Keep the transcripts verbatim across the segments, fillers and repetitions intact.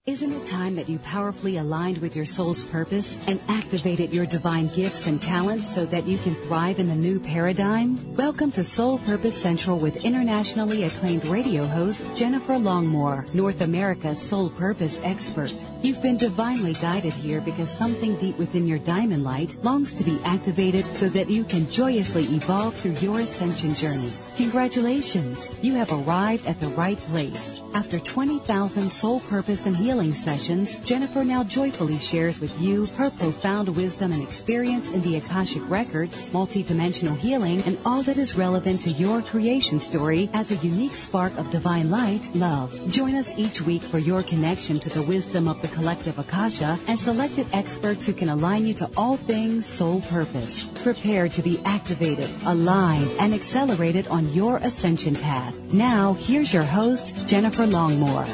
Isn't it time that you powerfully aligned with your soul's purpose and activated your divine gifts and talents so that you can thrive in the new paradigm? Welcome to Soul Purpose Central with internationally acclaimed radio host Jennifer Longmore, North America's soul purpose expert. You've been divinely guided here because something deep within your diamond light longs to be activated so that you can joyously evolve through your ascension journey. Congratulations! You have arrived at the right place. After twenty thousand soul purpose and healing sessions, Jennifer now joyfully shares with you her profound wisdom and experience in the Akashic Records, multidimensional healing, and all that is relevant to your creation story as a unique spark of divine light, love. Join us each week for your connection to the wisdom of the collective Akasha and selected experts who can align you to all things soul purpose. Prepare to be activated, aligned, and accelerated on your ascension path. Now, here's your host, Jennifer Longmore.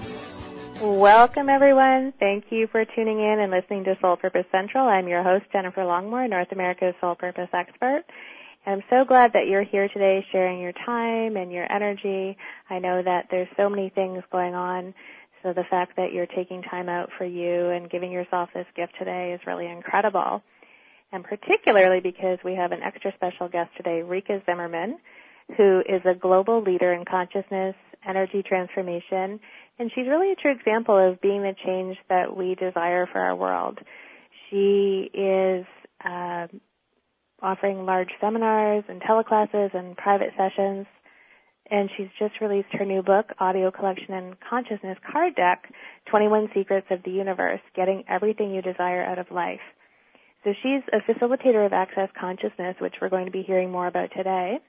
Welcome, everyone. Thank you for tuning in and listening to Soul Purpose Central. I'm your host, Jennifer Longmore, North America's Soul Purpose expert. And I'm so glad that you're here today sharing your time and your energy. I know that there's so many things going on, so the fact that you're taking time out for you and giving yourself this gift today is really incredible. And particularly because we have an extra special guest today, Rika Zimmerman, who is a global leader in consciousness, energy transformation, and she's really a true example of being the change that we desire for our world. She is uh, offering large seminars and teleclasses and private sessions, and she's just released her new book, Audio Collection and Consciousness Card Deck, twenty-one Secrets of the Universe, Getting Everything You Desire Out of Life. So she's a facilitator of Access Consciousness, which we're going to be hearing more about today.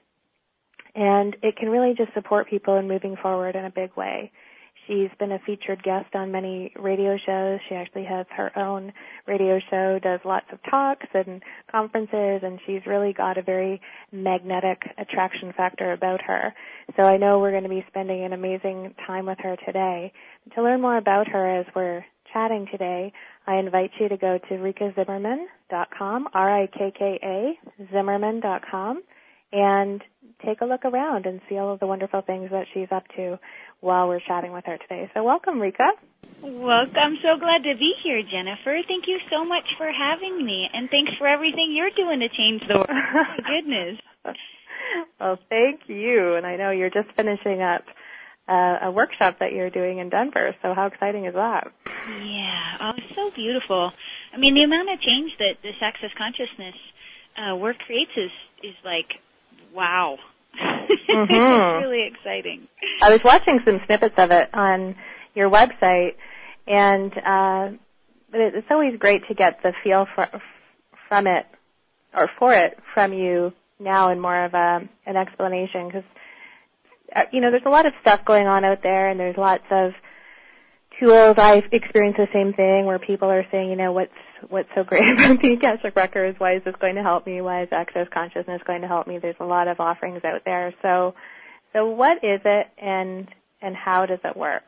And it can really just support people in moving forward in a big way. She's been a featured guest on many radio shows. She actually has her own radio show, does lots of talks and conferences, and she's really got a very magnetic attraction factor about her. So I know we're going to be spending an amazing time with her today. To learn more about her as we're chatting today, I invite you to go to rika zimmerman dot com, R I K K A, Zimmerman dot com, and take a look around and see all of the wonderful things that she's up to while we're chatting with her today. So welcome, Rika. Welcome. I'm so glad to be here, Jennifer. Thank you so much for having me, and thanks for everything you're doing to change the world. My goodness. Well, thank you. And I know you're just finishing up uh, a workshop that you're doing in Denver, so how exciting is that? Yeah. Oh, it's so beautiful. I mean, the amount of change that this Access Consciousness uh, work creates is, is like, wow. Mm-hmm. It's really exciting. I was watching some snippets of it on your website, and uh, it's always great to get the feel for, from it, or for it, from you now in more of a, an explanation, because, uh, you know, there's a lot of stuff going on out there, and there's lots of tools. I've experienced the same thing where people are saying, you know, what's what's so great about the Akashic Records? Why is this going to help me? Why is Access Consciousness going to help me? There's a lot of offerings out there. So, so what is it, and and how does it work?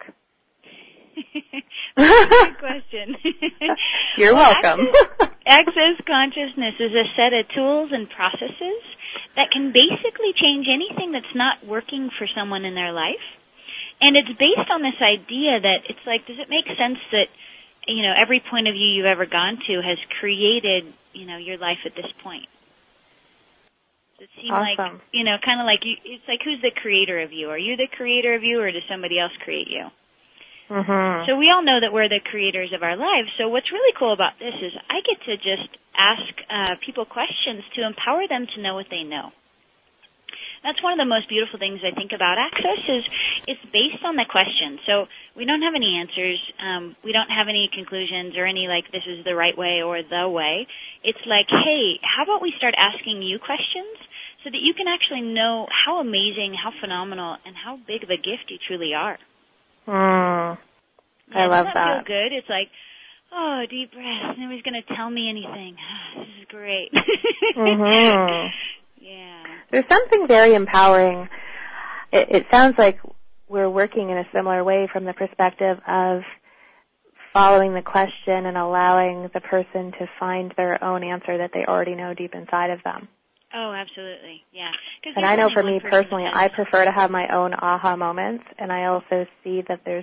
Good question. You're well, welcome. Access, Access Consciousness is a set of tools and processes that can basically change anything that's not working for someone in their life. And it's based on this idea that it's like, does it make sense that, you know, every point of view you've ever gone to has created, you know, your life at this point? Does it seem awesome. like, you know, kind of like, you, it's like, who's the creator of you? Are you the creator of you, or does somebody else create you? Mm-hmm. So we all know that we're the creators of our lives. So what's really cool about this is I get to just ask uh, people questions to empower them to know what they know. That's one of the most beautiful things I think about Access is it's based on the question. So we don't have any answers. Um, we don't have any conclusions or any like this is the right way or the way. It's like, hey, how about we start asking you questions so that you can actually know how amazing, how phenomenal, and how big of a gift you truly are. Mm, I love that. Doesn't that feel good? It's like, oh, deep breath. Nobody's going to tell me anything. This is great. Mm-hmm. Yeah. There's something very empowering. It, it sounds like we're working in a similar way from the perspective of following the question and allowing the person to find their own answer that they already know deep inside of them. Oh, absolutely, yeah. And I know for me personally, I prefer to have my own aha moments, and I also see that there's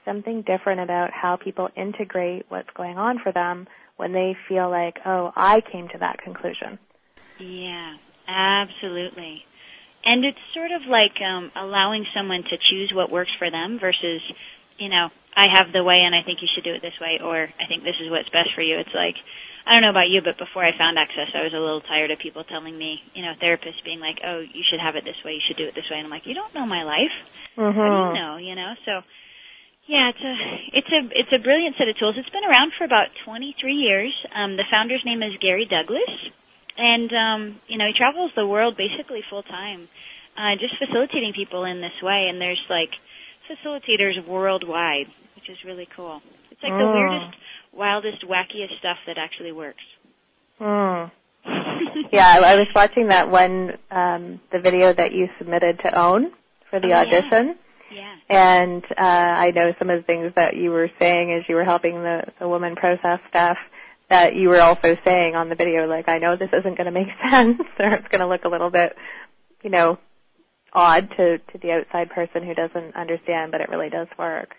something different about how people integrate what's going on for them when they feel like, oh, I came to that conclusion. Yeah, absolutely. And it's sort of like um, allowing someone to choose what works for them versus, you know, I have the way and I think you should do it this way, or I think this is what's best for you. It's like, I don't know about you, but before I found Access, I was a little tired of people telling me, you know, therapists being like, oh, you should have it this way, you should do it this way. And I'm like, you don't know my life. Mm-hmm. How do you know, you know? So, yeah, it's a it's a it's a brilliant set of tools. It's been around for about twenty-three years. Um, the founder's name is Gary Douglas, and um, you know, he travels the world basically full time, uh, just facilitating people in this way. And there's like facilitators worldwide, which is really cool. It's like mm. the weirdest, wildest, wackiest stuff that actually works. Mm. Yeah, I, I was watching that one, um, the video that you submitted to OWN for the oh, audition. Yeah. Yeah. And uh, I know some of the things that you were saying as you were helping the, the woman process stuff that you were also saying on the video, like, I know this isn't going to make sense, or it's going to look a little bit, you know, odd to, to the outside person who doesn't understand, but it really does work.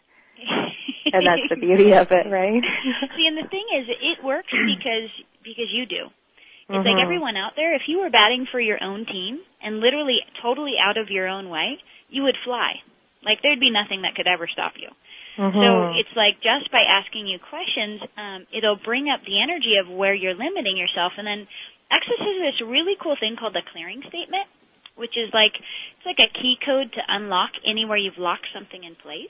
And that's the beauty of it, right? See, and the thing is, it works because because you do. It's mm-hmm. like everyone out there, if you were batting for your own team and literally totally out of your own way, you would fly. Like, there'd be nothing that could ever stop you. Mm-hmm. So it's like just by asking you questions, um, it'll bring up the energy of where you're limiting yourself. And then Access has this really cool thing called the clearing statement, which is like, it's like a key code to unlock anywhere you've locked something in place.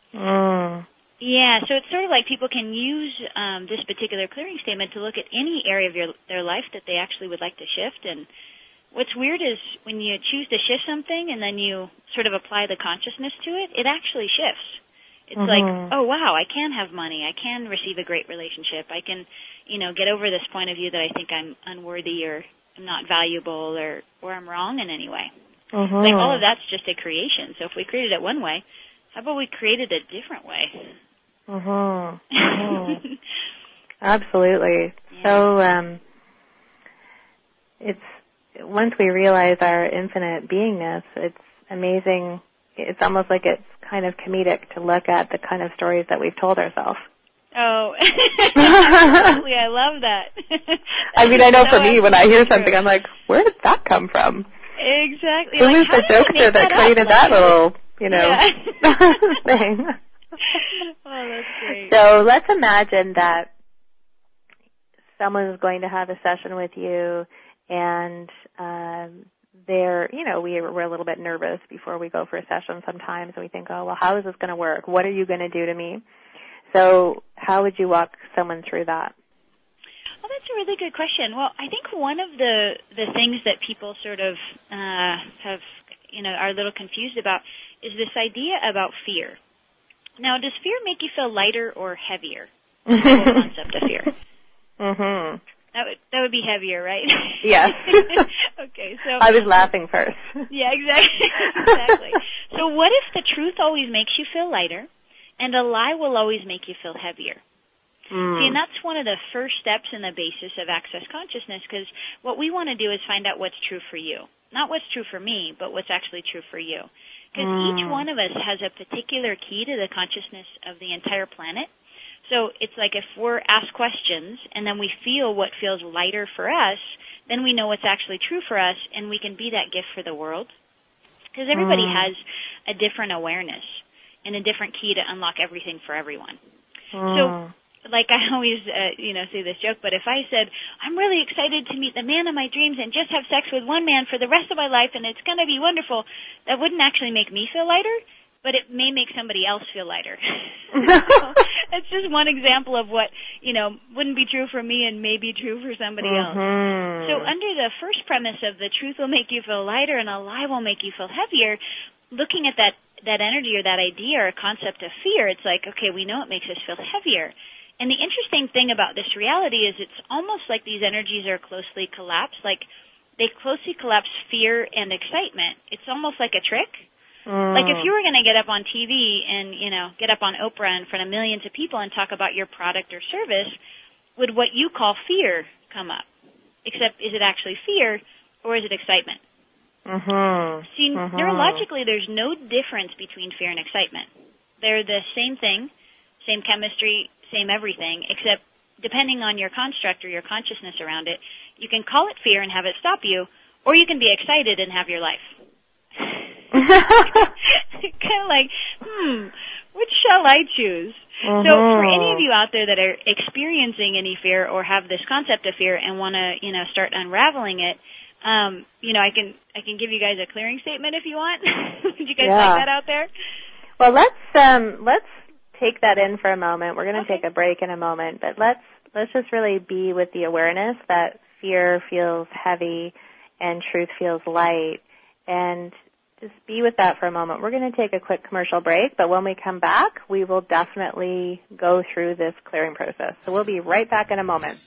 Mm. Yeah, so it's sort of like people can use um, this particular clearing statement to look at any area of your, their life that they actually would like to shift. And what's weird is when you choose to shift something and then you sort of apply the consciousness to it, it actually shifts. It's mm-hmm. like, oh, wow, I can have money. I can receive a great relationship. I can, you know, get over this point of view that I think I'm unworthy or I'm not valuable or, or I'm wrong in any way. Mm-hmm. Like, all of that's just a creation. So if we created it one way, how about we created it a different way? Mm-hmm. Mm-hmm. Absolutely. Yeah. So um, it's once we realize our infinite beingness, it's amazing. It's almost like it's kind of comedic to look at the kind of stories that we've told ourselves. Oh, absolutely. I love that. I mean, I know so for me, when I hear true. something, I'm like, where did that come from? Exactly. Who like, was the jokester that, that created up? that little, you know, yeah. thing? Oh, that's great. So let's imagine that someone is going to have a session with you, and um, they're, you know, we, we're a little bit nervous before we go for a session sometimes, and we think, oh, well, how is this going to work? What are you going to do to me? So how would you walk someone through that? Well, that's a really good question. Well, I think one of the, the things that people sort of uh, have, you know, are a little confused about is this idea about fear. Now, does fear make you feel lighter or heavier? The whole concept of fear. Mm-hmm. That would that would be heavier, right? Yes. Okay, so I was laughing first. Yeah, exactly. Exactly. So what if the truth always makes you feel lighter, and a lie will always make you feel heavier? Mm. See, and that's one of the first steps in the basis of Access Consciousness, because what we want to do is find out what's true for you. Not what's true for me, but what's actually true for you. Because mm. each one of us has a particular key to the consciousness of the entire planet. So it's like if we're asked questions and then we feel what feels lighter for us, then we know what's actually true for us, and we can be that gift for the world. Because everybody mm. has a different awareness and a different key to unlock everything for everyone. Mm. So, like I always, uh, you know, say this joke, but if I said, I'm really excited to meet the man of my dreams and just have sex with one man for the rest of my life and it's going to be wonderful, that wouldn't actually make me feel lighter, but it may make somebody else feel lighter. So it's just one example of what, you know, wouldn't be true for me and may be true for somebody mm-hmm. else. So under the first premise of the truth will make you feel lighter and a lie will make you feel heavier, looking at that, that energy or that idea or concept of fear, it's like, okay, we know it makes us feel heavier. And the interesting thing about this reality is it's almost like these energies are closely collapsed, like they closely collapse fear and excitement. It's almost like a trick. Mm. Like if you were going to get up on T V and, you know, get up on Oprah in front of millions of people and talk about your product or service, would what you call fear come up? Except is it actually fear or is it excitement? Mm-hmm. See, mm-hmm. neurologically there's no difference between fear and excitement. They're the same thing, same chemistry, same everything, except depending on your construct or your consciousness around it, you can call it fear and have it stop you, or you can be excited and have your life. Kind of like, hmm, which shall I choose? Mm-hmm. So for any of you out there that are experiencing any fear or have this concept of fear and want to, you know, start unraveling it, um, you know, I can I can give you guys a clearing statement if you want. Did you guys yeah. like that out there? Well, let's um, let's take that in for a moment. We're going to okay. take a break in a moment, but let's let's just really be with the awareness that fear feels heavy and truth feels light, and just be with that for a moment. We're going to take a quick commercial break, but when we come back, we will definitely go through this clearing process. So we'll be right back in a moment.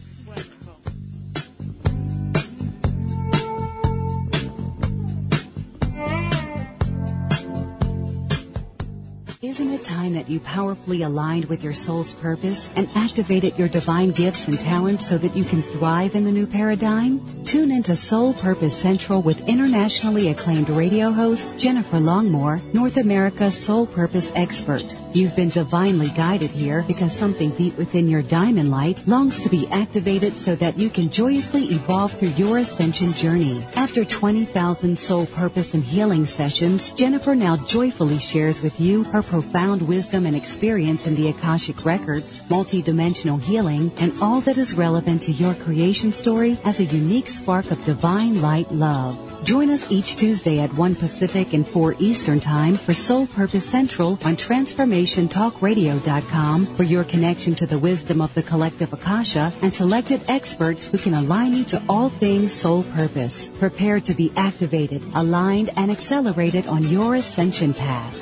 Isn't it time that you powerfully aligned with your soul's purpose and activated your divine gifts and talents so that you can thrive in the new paradigm? Tune into Soul Purpose Central with internationally acclaimed radio host Jennifer Longmore, North America's Soul Purpose expert. You've been divinely guided here because something deep within your diamond light longs to be activated so that you can joyously evolve through your ascension journey. After twenty thousand soul purpose and healing sessions, Jennifer now joyfully shares with you her profound wisdom and experience in the Akashic Records, multidimensional healing, and all that is relevant to your creation story as a unique spark of divine light love. Join us each Tuesday at one Pacific and four Eastern Time for Soul Purpose Central on transformation talk radio dot com for your connection to the wisdom of the collective Akasha and selected experts who can align you to all things soul purpose. Prepare to be activated, aligned, and accelerated on your ascension path.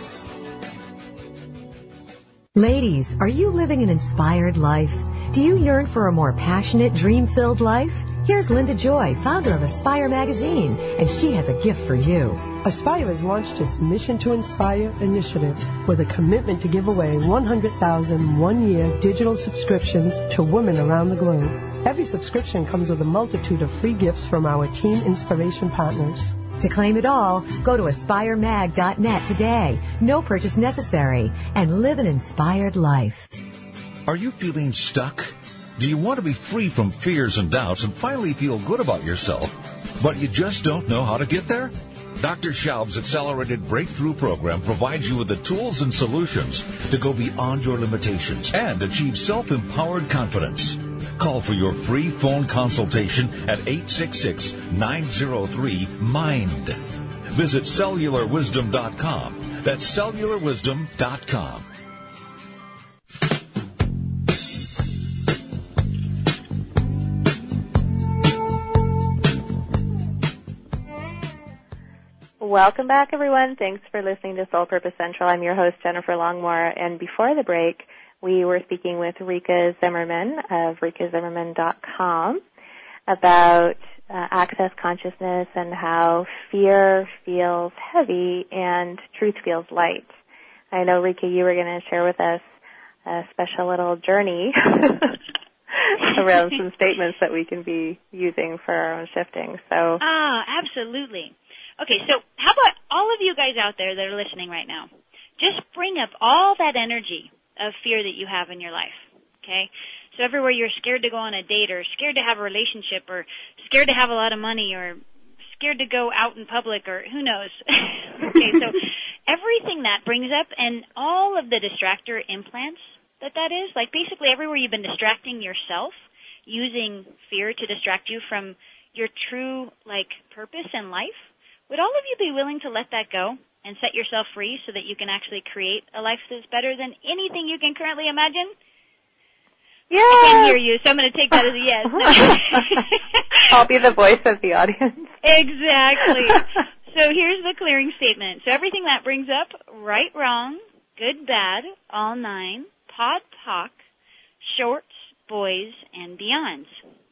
Ladies, are you living an inspired life? Do you yearn for a more passionate, dream-filled life? Here's Linda Joy, founder of Aspire Magazine, and she has a gift for you. Aspire has launched its Mission to Inspire initiative with a commitment to give away one hundred thousand one-year digital subscriptions to women around the globe. Every subscription comes with a multitude of free gifts from our Teen Inspiration partners. To claim it all, go to aspire mag dot net today. No purchase necessary. And live an inspired life. Are you feeling stuck? Do you want to be free from fears and doubts and finally feel good about yourself, but you just don't know how to get there? Doctor Schaub's Accelerated Breakthrough Program provides you with the tools and solutions to go beyond your limitations and achieve self-empowered confidence. Call for your free phone consultation at eight six six, nine zero three, MIND. Visit cellular wisdom dot com. That's cellular wisdom dot com. Welcome back, everyone. Thanks for listening to Soul Purpose Central. I'm your host, Jennifer Longmore, and before the break, we were speaking with Rika Zimmerman of rika zimmerman dot com about uh, access consciousness and how fear feels heavy and truth feels light. I know, Rika, you were going to share with us a special little journey around some statements that we can be using for our own shifting. So, Ah, absolutely. Okay, so how about all of you guys out there that are listening right now? Just bring up all that energy of fear that you have in your life, okay? So everywhere you're scared to go on a date or scared to have a relationship or scared to have a lot of money or scared to go out in public or who knows. Okay, so everything that brings up and all of the distractor implants that that is, like basically everywhere you've been distracting yourself using fear to distract you from your true, like, purpose in life, would all of you be willing to let that go and set yourself free so that you can actually create a life that's better than anything you can currently imagine? Yeah. I can't hear you, so I'm going to take that as a yes. No. I'll be the voice of the audience. Exactly. So here's the clearing statement. So everything that brings up right, wrong, good, bad, all nine, pod, poc, shorts, boys, and beyonds.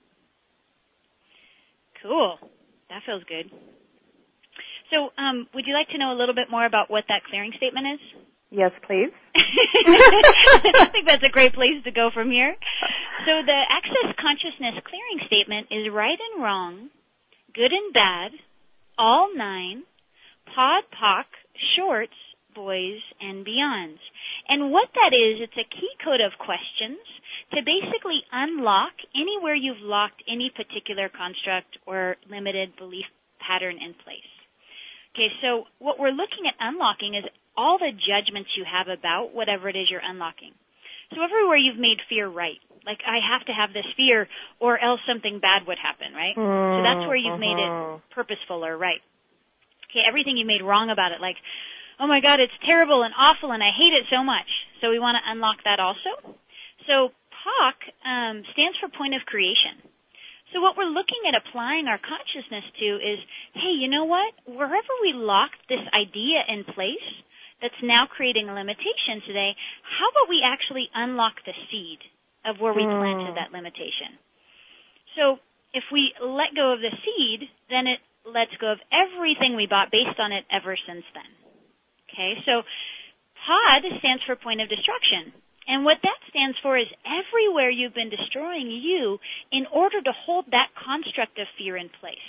Cool. That feels good. So um, would you like to know a little bit more about what that clearing statement is? Yes, please. I think that's a great place to go from here. So the Access Consciousness clearing statement is right and wrong, good and bad, all nine, pod, poc, shorts, boys, and beyonds. And what that is, it's a key code of questions to basically unlock anywhere you've locked any particular construct or limited belief pattern in place. Okay, so what we're looking at unlocking is all the judgments you have about whatever it is you're unlocking. So everywhere you've made fear right, like I have to have this fear or else something bad would happen, right? Mm-hmm. So that's where you've made it purposeful or right. Okay, everything you made wrong about it, like, oh my God, it's terrible and awful and I hate it so much. So we want to unlock that also. So P O C um, stands for point of creation. So what we're looking at applying our consciousness to is, hey, you know what? Wherever we locked this idea in place that's now creating a limitation today, how about we actually unlock the seed of where we planted that limitation? So if we let go of the seed, then it lets go of everything we bought based on it ever since then. Okay, so POD stands for point of destruction. And what that stands for is everywhere you've been destroying you in order to hold that construct of fear in place.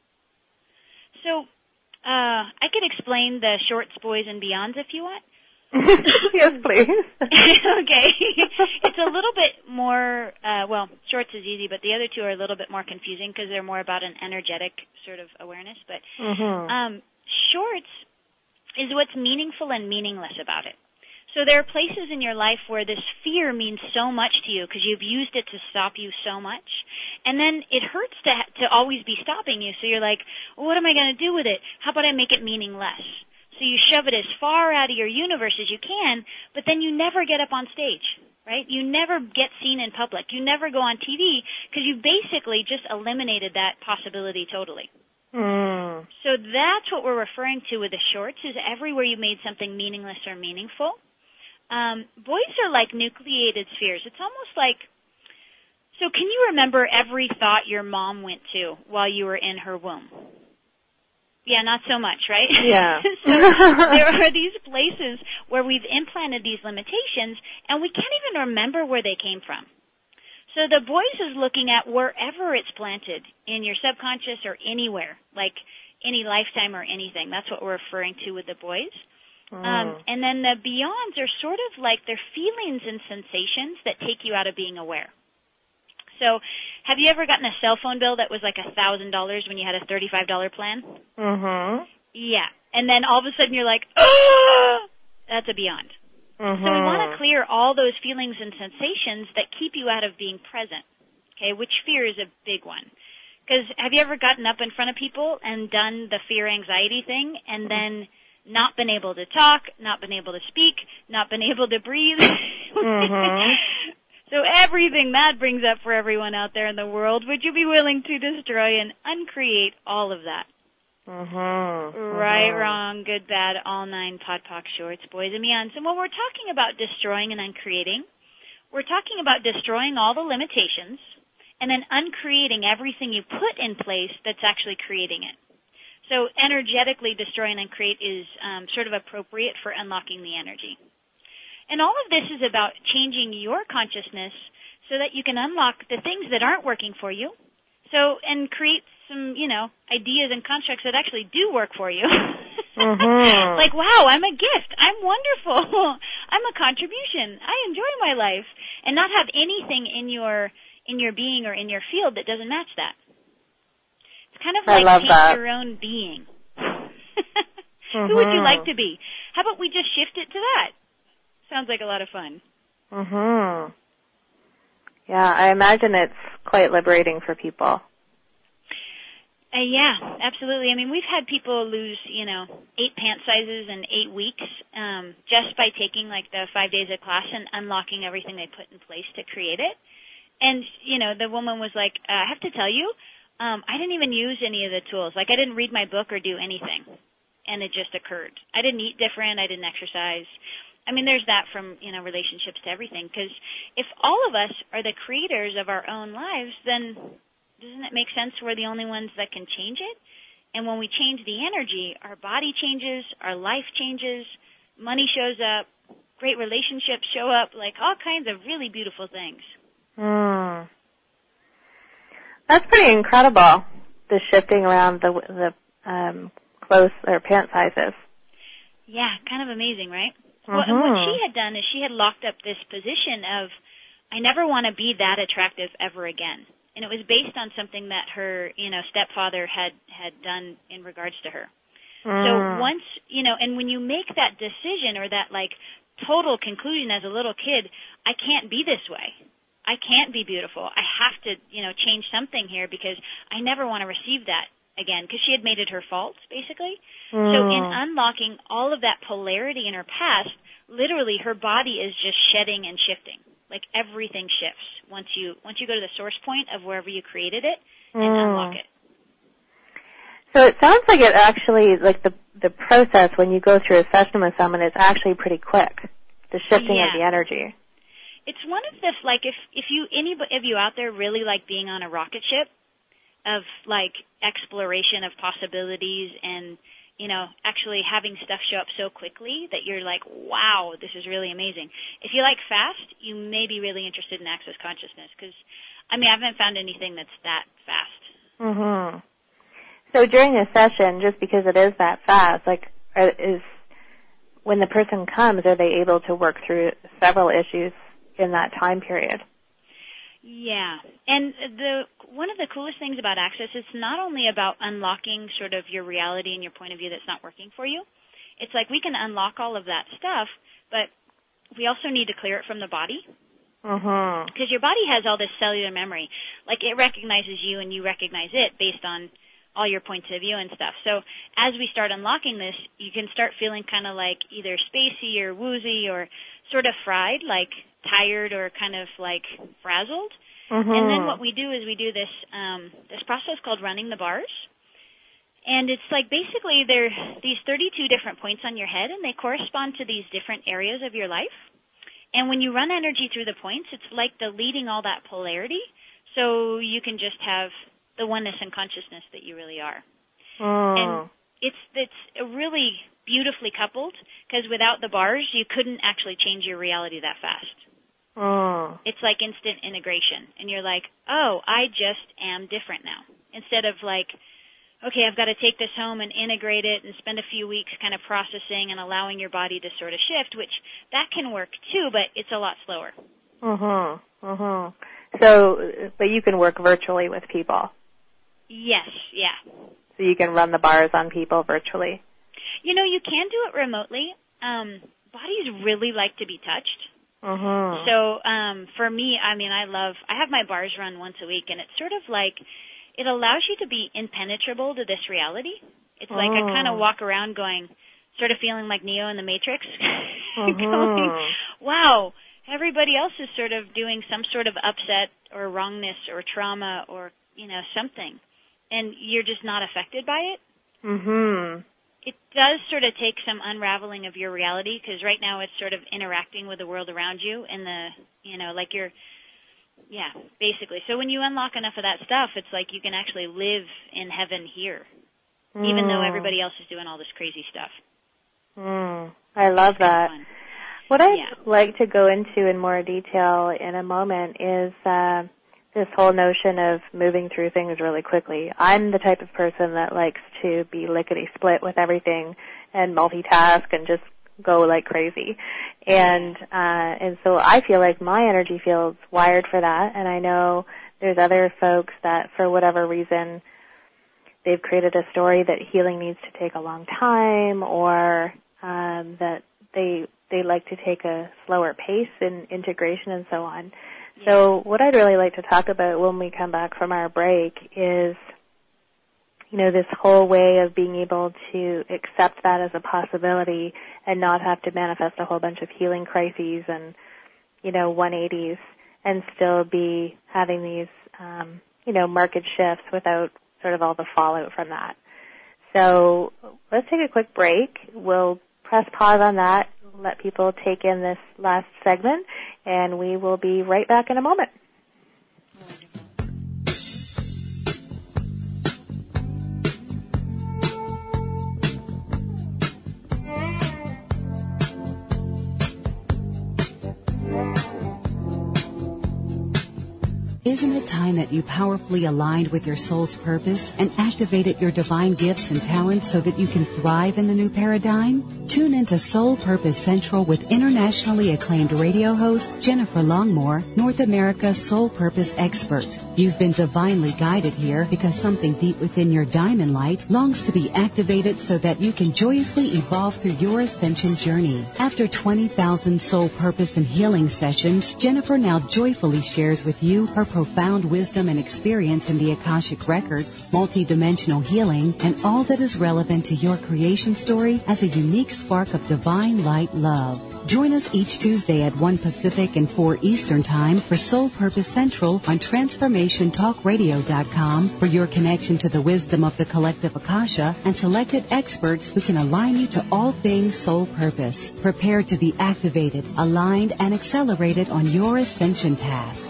So uh, I could explain the shorts, boys, and beyonds if you want. Yes, please. Okay. It's a little bit more, uh, well, shorts is easy, but the other two are a little bit more confusing because they're more about an energetic sort of awareness. But mm-hmm. um, shorts is what's meaningful and meaningless about it. So there are places in your life where this fear means so much to you because you've used it to stop you so much. And then it hurts to to always be stopping you. So you're like, well, what am I going to do with it? How about I make it meaningless? So you shove it as far out of your universe as you can, but then you never get up on stage, right? You never get seen in public. You never go on T V because you basically just eliminated that possibility totally. Mm. So that's what we're referring to with the shorts, is everywhere you made something meaningless or meaningful. Um, boys are like nucleated spheres. It's almost like, so can you remember every thought your mom went to while you were in her womb? Yeah, not so much, right? Yeah. So there are these places where we've implanted these limitations, and we can't even remember where they came from. So the boys is looking at wherever it's planted in your subconscious or anywhere, like any lifetime or anything. That's what we're referring to with the boys. Mm. Um, and then the beyonds are sort of like they're feelings and sensations that take you out of being aware. So have you ever gotten a cell phone bill that was like a thousand dollars when you had a thirty-five dollar plan? Mm-hmm. Yeah. And then all of a sudden you're like, oh, that's a beyond. Mm-hmm. So we want to clear all those feelings and sensations that keep you out of being present, okay, which fear is a big one. Because have you ever gotten up in front of people and done the fear-anxiety thing and then not been able to talk, not been able to speak, not been able to breathe? Mm-hmm. So everything that brings up for everyone out there in the world, would you be willing to destroy and uncreate all of that? Mm-hmm. Right, mm-hmm. Wrong, good, bad, all nine, pod, poc, shorts, boys, and beyonds. And when we're talking about destroying and uncreating, we're talking about destroying all the limitations and then uncreating everything you put in place that's actually creating it. So energetically destroy and uncreate is um, sort of appropriate for unlocking the energy. And all of this is about changing your consciousness so that you can unlock the things that aren't working for you. So, and create some, you know, ideas and constructs that actually do work for you. Mm-hmm. Like, wow, I'm a gift. I'm wonderful. I'm a contribution. I enjoy my life. And not have anything in your, in your being or in your field that doesn't match that. It's kind of I like paint that. your own being. Mm-hmm. Who would you like to be? How about we just shift it to that? Sounds like a lot of fun. Mhm. Yeah, I imagine it's quite liberating for people. Uh, yeah, absolutely. I mean, we've had people lose, you know, eight pant sizes in eight weeks um, just by taking, like, the five days of class and unlocking everything they put in place to create it. And, you know, the woman was like, uh, I have to tell you, um, I didn't even use any of the tools. Like, I didn't read my book or do anything. And it just occurred. I didn't eat different. I didn't exercise. I mean, there's that from, you know, relationships to everything. Because if all of us are the creators of our own lives, then doesn't it make sense we're the only ones that can change it? And when we change the energy, our body changes, our life changes, money shows up, great relationships show up, like all kinds of really beautiful things. Mm. That's pretty incredible, the shifting around the, the um, clothes or pant sizes. Yeah, kind of amazing, right? Well, and what she had done is she had locked up this position of, I never want to be that attractive ever again. And it was based on something that her, you know, stepfather had, had done in regards to her. Mm. So once, you know, and when you make that decision or that, like, total conclusion as a little kid, I can't be this way. I can't be beautiful. I have to, you know, change something here because I never want to receive that again, because she had made it her fault, basically. Mm. So in unlocking all of that polarity in her past, literally her body is just shedding and shifting. Like everything shifts once you once you go to the source point of wherever you created it and mm. unlock it. So it sounds like it actually, like the the process when you go through a session with someone is actually pretty quick, the shifting yeah. of the energy. It's one of the, like, if if you any of you out there really like being on a rocket ship, of like exploration of possibilities and, you know, actually having stuff show up so quickly that you're like, wow, this is really amazing. If you like fast, you may be really interested in Access Consciousness because, I mean, I haven't found anything that's that fast. Mm-hmm. So during a session, just because it is that fast, like, are, is when the person comes, are they able to work through several issues in that time period? Yeah, and the one of the coolest things about Access is not only about unlocking sort of your reality and your point of view that's not working for you. It's like we can unlock all of that stuff, but we also need to clear it from the body. Mm-hmm. Because your body has all this cellular memory. Like it recognizes you and you recognize it based on all your points of view and stuff. So as we start unlocking this, you can start feeling kind of like either spacey or woozy or sort of fried, like tired or kind of like frazzled. Mm-hmm. And then what we do is we do this um, this process called running the bars. And it's like basically there are these thirty-two different points on your head, and they correspond to these different areas of your life. And when you run energy through the points, it's like deleting all that polarity so you can just have the oneness and consciousness that you really are. Mm. And it's it's really beautifully coupled because without the bars, you couldn't actually change your reality that fast. Mm. It's like instant integration. And you're like, oh, I just am different now. Instead of like, okay, I've got to take this home and integrate it and spend a few weeks kind of processing and allowing your body to sort of shift, which that can work too, but it's a lot slower. Mm-hmm. Mm-hmm. So, but you can work virtually with people. Yes, yeah. So you can run the bars on people virtually. You know, you can do it remotely. Um, bodies really like to be touched. Mm-hmm. So um, for me, I mean, I love, I have my bars run once a week, and it's sort of like, it allows you to be impenetrable to this reality. It's like mm. I kind of walk around going, sort of feeling like Neo in the Matrix, mm-hmm. going, wow, everybody else is sort of doing some sort of upset or wrongness or trauma or, you know, something. And you're just not affected by it. Mm-hmm. It does sort of take some unraveling of your reality because right now it's sort of interacting with the world around you and the, you know, like you're, yeah, basically. So when you unlock enough of that stuff, it's like you can actually live in heaven here, mm. even though everybody else is doing all this crazy stuff. Mm. I love it's that. Fun. What I'd yeah. like to go into in more detail in a moment is uh, this whole notion of moving through things really quickly. I'm the type of person that likes to be lickety-split with everything and multitask and just go like crazy. And uh, and so I feel like my energy field's wired for that, and I know there's other folks that for whatever reason they've created a story that healing needs to take a long time, or um, that they they like to take a slower pace in integration and so on. So what I'd really like to talk about when we come back from our break is, you know, this whole way of being able to accept that as a possibility and not have to manifest a whole bunch of healing crises and, you know, one eighties and still be having these, um, you know, market shifts without sort of all the fallout from that. So let's take a quick break. We'll press pause on that, let people take in this last segment, and we will be right back in a moment. Isn't it time that you powerfully aligned with your soul's purpose and activated your divine gifts and talents so that you can thrive in the new paradigm? Tune into Soul Purpose Central with internationally acclaimed radio host Jennifer Longmore, North America's Soul Purpose expert. You've been divinely guided here because something deep within your diamond light longs to be activated so that you can joyously evolve through your ascension journey. After twenty thousand soul purpose and healing sessions, Jennifer now joyfully shares with you her profound wisdom and experience in the Akashic Records, multidimensional healing, and all that is relevant to your creation story as a unique spark of divine light love. Join us each Tuesday at one Pacific and four Eastern Time for Soul Purpose Central on transformation talk radio dot com for your connection to the wisdom of the collective Akasha and selected experts who can align you to all things soul purpose. Prepare to be activated, aligned, and accelerated on your ascension path.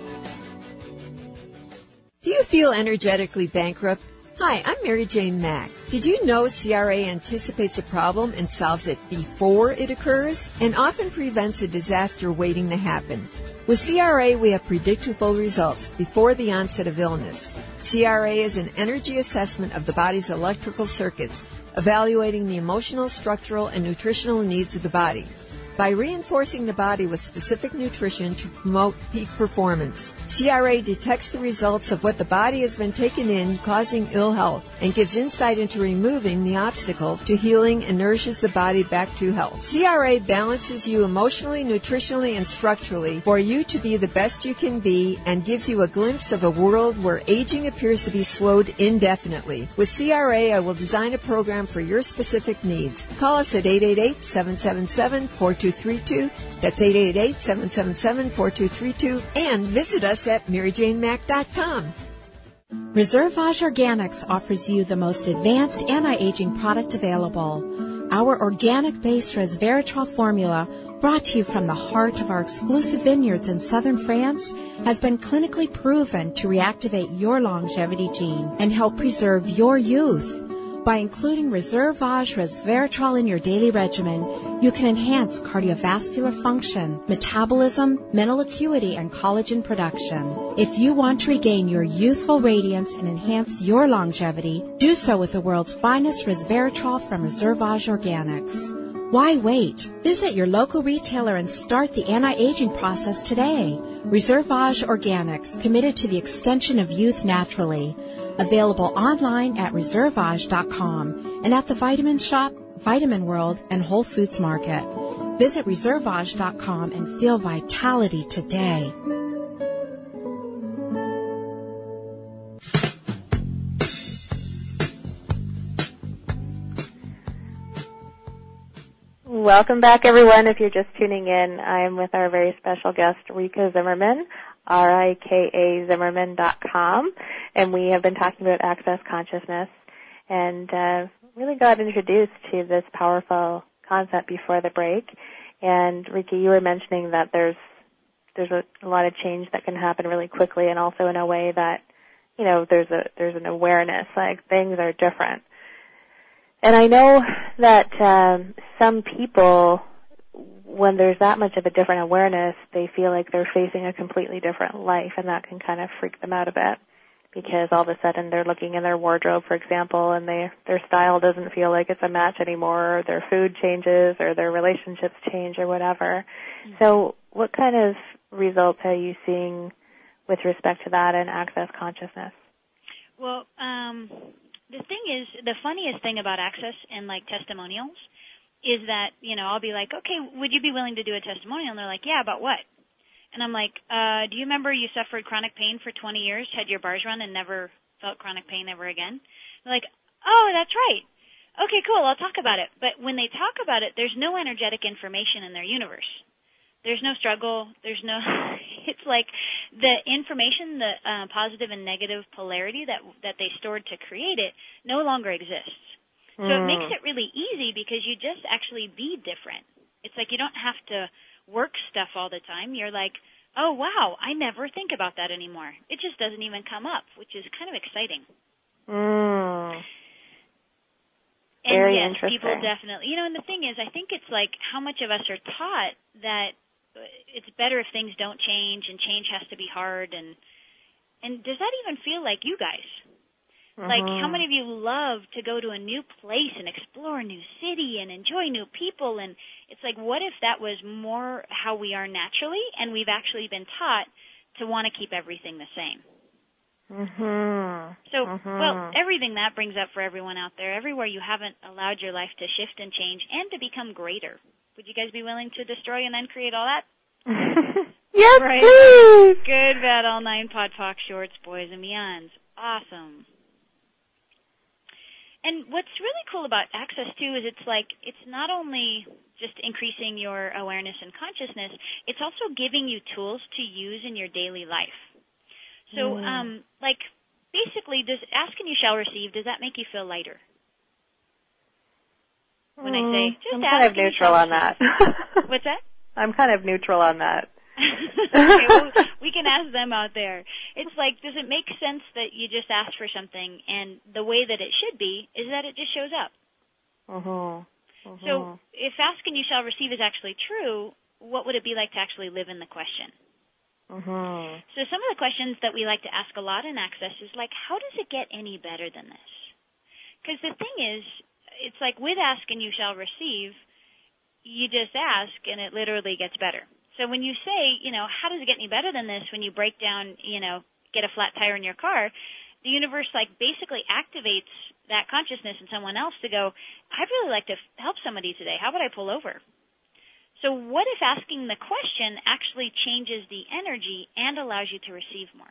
Do you feel energetically bankrupt? Hi, I'm Mary Jane Mack. Did you know C R A anticipates a problem and solves it before it occurs and often prevents a disaster waiting to happen? With C R A, we have predictable results before the onset of illness. C R A is an energy assessment of the body's electrical circuits, evaluating the emotional, structural, and nutritional needs of the body. By reinforcing the body with specific nutrition to promote peak performance, C R A detects the results of what the body has been taking in causing ill health and gives insight into removing the obstacle to healing and nourishes the body back to health. C R A balances you emotionally, nutritionally, and structurally for you to be the best you can be and gives you a glimpse of a world where aging appears to be slowed indefinitely. With C R A, I will design a program for your specific needs. Call us at eight eight eight, seven seven seven, four two three two. That's eight eight eight, seven seven seven, four two three two. And visit us at mary jane mack dot com. Reservage Organics offers you the most advanced anti-aging product available. Our organic-based resveratrol formula, brought to you from the heart of our exclusive vineyards in southern France, has been clinically proven to reactivate your longevity gene and help preserve your youth. By including Reservage resveratrol in your daily regimen, you can enhance cardiovascular function, metabolism, mental acuity, and collagen production. If you want to regain your youthful radiance and enhance your longevity, do so with the world's finest resveratrol from Reservage Organics. Why wait? Visit your local retailer and start the anti-aging process today. Reservage Organics, committed to the extension of youth naturally. Available online at reservage dot com and at the Vitamin Shop, Vitamin World, and Whole Foods Market. Visit reservage dot com and feel vitality today. Welcome back, everyone. If you're just tuning in, I'm with our very special guest, Rika Zimmerman, R I K A Zimmerman dot com, and we have been talking about access consciousness and uh, really got introduced to this powerful concept before the break. And Rika, you were mentioning that there's there's a, a lot of change that can happen really quickly, and also in a way that, you know, there's a there's an awareness, like things are different. And I know that um, some people, when there's that much of a different awareness, they feel like they're facing a completely different life, and that can kind of freak them out a bit because all of a sudden they're looking in their wardrobe, for example, and they, their style doesn't feel like it's a match anymore, or their food changes, or their relationships change, or whatever. Mm-hmm. So what kind of results are you seeing with respect to that and access consciousness? Well, um... the thing is, the funniest thing about access and, like, testimonials is that, you know, I'll be like, okay, would you be willing to do a testimonial? And they're like, yeah, about what? And I'm like, uh, do you remember you suffered chronic pain for twenty years, had your bars run, and never felt chronic pain ever again? They're like, oh, that's right. Okay, cool, I'll talk about it. But when they talk about it, there's no energetic information in their universe. There's no struggle. There's no, it's like the information, the uh, positive and negative polarity that that they stored to create it no longer exists. So mm. it makes it really easy because you just actually be different. It's like you don't have to work stuff all the time. You're like, oh, wow, I never think about that anymore. It just doesn't even come up, which is kind of exciting. Mm. And Very yes, interesting. People definitely, you know, and the thing is, I think it's like how much of us are taught that it's better if things don't change and change has to be hard, and And does that even feel like you guys? Mm-hmm. Like, how many of you love to go to a new place and explore a new city and enjoy new people? And it's like, what if that was more how we are naturally, and we've actually been taught to want to keep everything the same? Mm-hmm. So, mm-hmm. well, everything that brings up for everyone out there, everywhere you haven't allowed your life to shift and change and to become greater. Would you guys be willing to destroy and then create all that? Yes, right. please. Good, bad, all nine, pod, poc, shorts, boys, and beyonds. Awesome. And what's really cool about Access, too, is it's like, it's not only just increasing your awareness and consciousness, it's also giving you tools to use in your daily life. So, mm. um, like, basically, does ask and you shall receive, does that make you feel lighter? When mm, I say, just I'm ask kind of neutral on that. What's that? I'm kind of neutral on that. Okay, well, we can ask them out there. It's like, does it make sense that you just ask for something, and the way that it should be is that it just shows up? Uh-huh. Uh-huh. So if ask and you shall receive is actually true, what would it be like to actually live in the question? Uh-huh. So some of the questions that we like to ask a lot in Access is like, how does it get any better than this? Because the thing is, it's like with ask and you shall receive, you just ask and it literally gets better. So when you say, you know, how does it get any better than this when you break down, you know, get a flat tire in your car, the universe, like, basically activates that consciousness in someone else to go, I'd really like to help somebody today. How about I pull over? So what if asking the question actually changes the energy and allows you to receive more?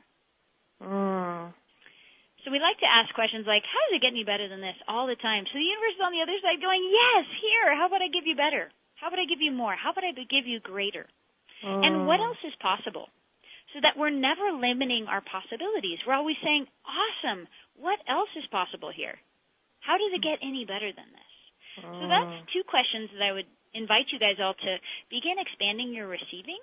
Mm. So we like to ask questions like, how does it get any better than this all the time? So the universe is on the other side going, yes, here, how about I give you better? How about I give you more? How about I give you greater? Mm. And what else is possible? So that we're never limiting our possibilities. We're always saying, awesome, what else is possible here? How does it get any better than this? Mm. So that's two questions that I would invite you guys all to begin expanding your receiving.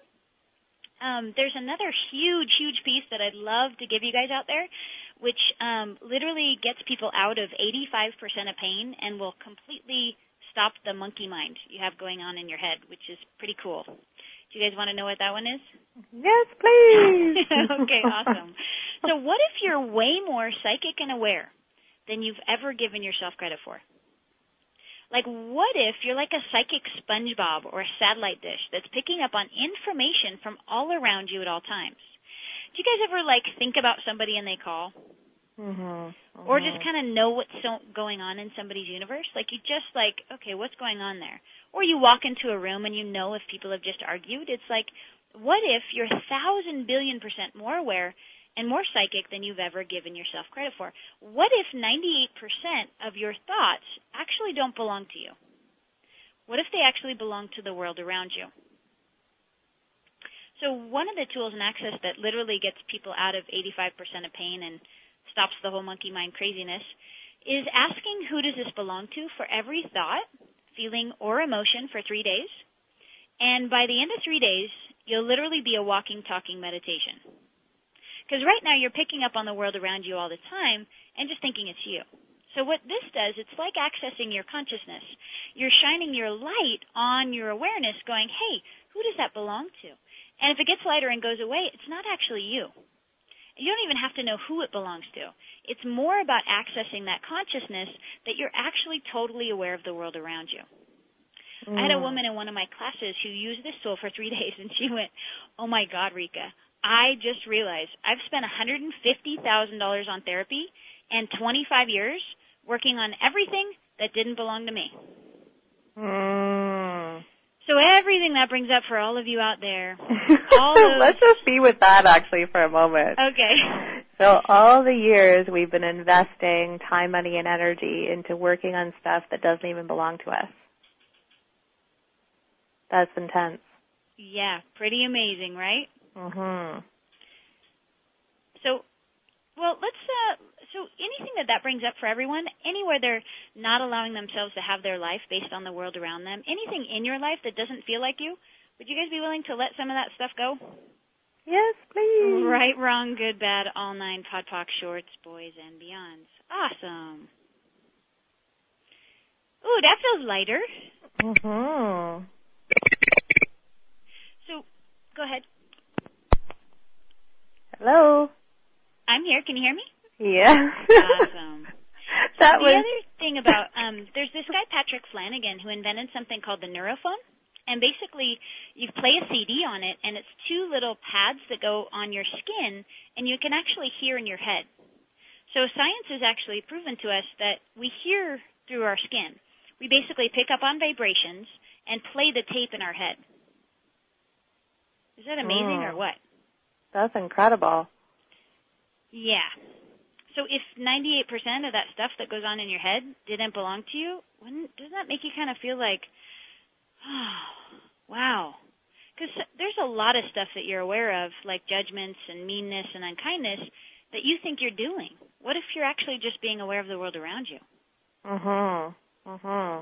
Um, there's another huge, huge piece that I'd love to give you guys out there, which um, literally gets people out of eighty-five percent of pain and will completely stop the monkey mind you have going on in your head, which is pretty cool. Do you guys want to know what that one is? Yes, please. Okay, awesome. So what if you're way more psychic and aware than you've ever given yourself credit for? Like, what if you're like a psychic SpongeBob or a satellite dish that's picking up on information from all around you at all times? Do you guys ever, like, think about somebody and they call? Mm-hmm. Mm-hmm. Or just kind of know what's so going on in somebody's universe? Like, you just, like, okay, what's going on there? Or you walk into a room and you know if people have just argued. It's like, what if you're a thousand billion percent more aware and more psychic than you've ever given yourself credit for? What if ninety-eight percent of your thoughts actually don't belong to you? What if they actually belong to the world around you? So one of the tools in Access that literally gets people out of eighty-five percent of pain and stops the whole monkey mind craziness is asking who does this belong to for every thought, feeling, or emotion for three days. And by the end of three days, you'll literally be a walking, talking meditation. Because right now you're picking up on the world around you all the time and just thinking it's you. So what this does, it's like accessing your consciousness. You're shining your light on your awareness going, hey, who does that belong to? And if it gets lighter and goes away, it's not actually you. You don't even have to know who it belongs to. It's more about accessing that consciousness that you're actually totally aware of the world around you. Mm. I had a woman in one of my classes who used this tool for three days, and she went, oh, my God, Rika, I just realized I've spent one hundred fifty thousand dollars on therapy and twenty-five years working on everything that didn't belong to me. Mm. So everything that brings up for all of you out there, all those... Let's just be with that actually for a moment. Okay. So all the years we've been investing time, money, and energy into working on stuff that doesn't even belong to us. That's intense. Yeah, pretty amazing, right? Mm-hmm. So, well, let's, uh, so anything that that brings up for everyone, anywhere they're not allowing themselves to have their life based on the world around them, anything in your life that doesn't feel like you, would you guys be willing to let some of that stuff go? Yes, please. Right, wrong, good, bad, all nine, pod, poc, shorts, boys, and beyonds. Awesome. Ooh, that feels lighter. Mm-hmm. So, go ahead. Hello? I'm here. Can you hear me? Yeah. Awesome. That so was... The other thing about, um, there's this guy, Patrick Flanagan, who invented something called the neurophone. And basically, you play a C D on it, and it's two little pads that go on your skin, and you can actually hear in your head. So science has actually proven to us that we hear through our skin. We basically pick up on vibrations and play the tape in our head. Is that amazing mm. or what? That's incredible. Yeah. So if ninety-eight percent of that stuff that goes on in your head didn't belong to you, wouldn't, doesn't that make you kind of feel like, oh, wow. Because there's a lot of stuff that you're aware of, like judgments and meanness and unkindness, that you think you're doing. What if you're actually just being aware of the world around you? Mm-hmm. Mm-hmm.